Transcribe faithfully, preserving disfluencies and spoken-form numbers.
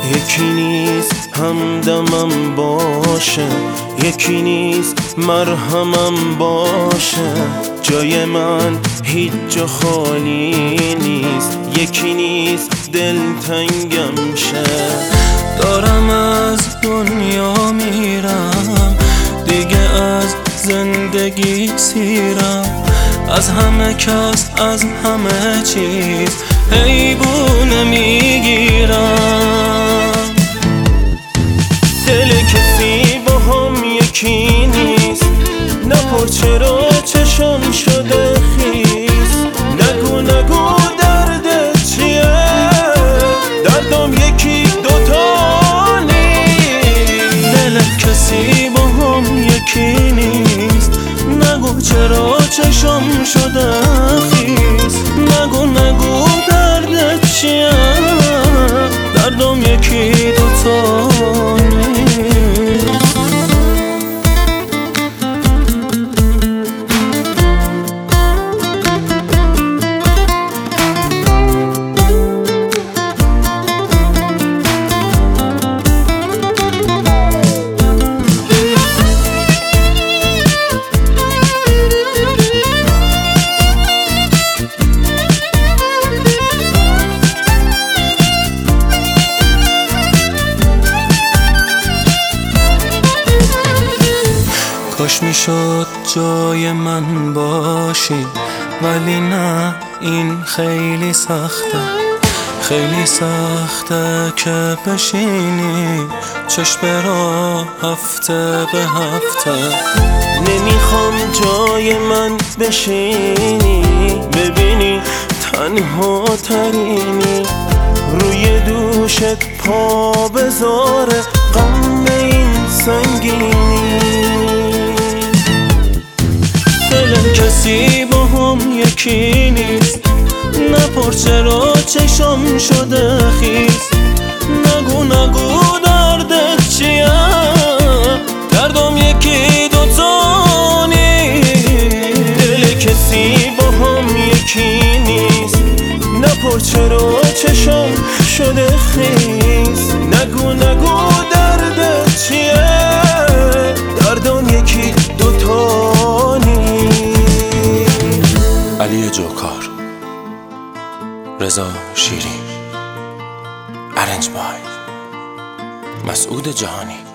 یکی نیست همدمم باشه، یکی نیست مرهمم باشه. جای من هیچ جا خالی نیست، یکی نیست دلتنگم شه. دارم از دنیا میرم دیگه، از زندگی سیرم، از همه کس از همه چیز حیبونه میگیرم. دل کسی با هم یکی نیست، نپر چرا چشم شده خیس. نگو نگو دردت چیه، دردم یکی دوتا نیست. دل کسی با هم یکی نیست، نگو چرا چشم شده خیس. نگو نگو دردت چیه، دردم یکی دوتا نیست. کاش میشد جای من باشی، ولی نه، این خیلی سخته. خیلی سخته که بشینی چشم را هفته به هفته. نمیخوام جای من بشینی، ببینی تنها ترینی. روی دوشت پا بذاره غم این سنگینی. دل کسی با هم یکی نیست، نپر چرا چشم شده خیس. نگو نگو دردت چیه، دردم یکی دوتا نیست. دل کسی با هم یکی نیست، نپر چرا چشم شده خیس. نگو نگو دردت چیه، دردم یکی دوتا نیست. علی جوکار، رضا شیری، ارنج بای مسعود جهانی.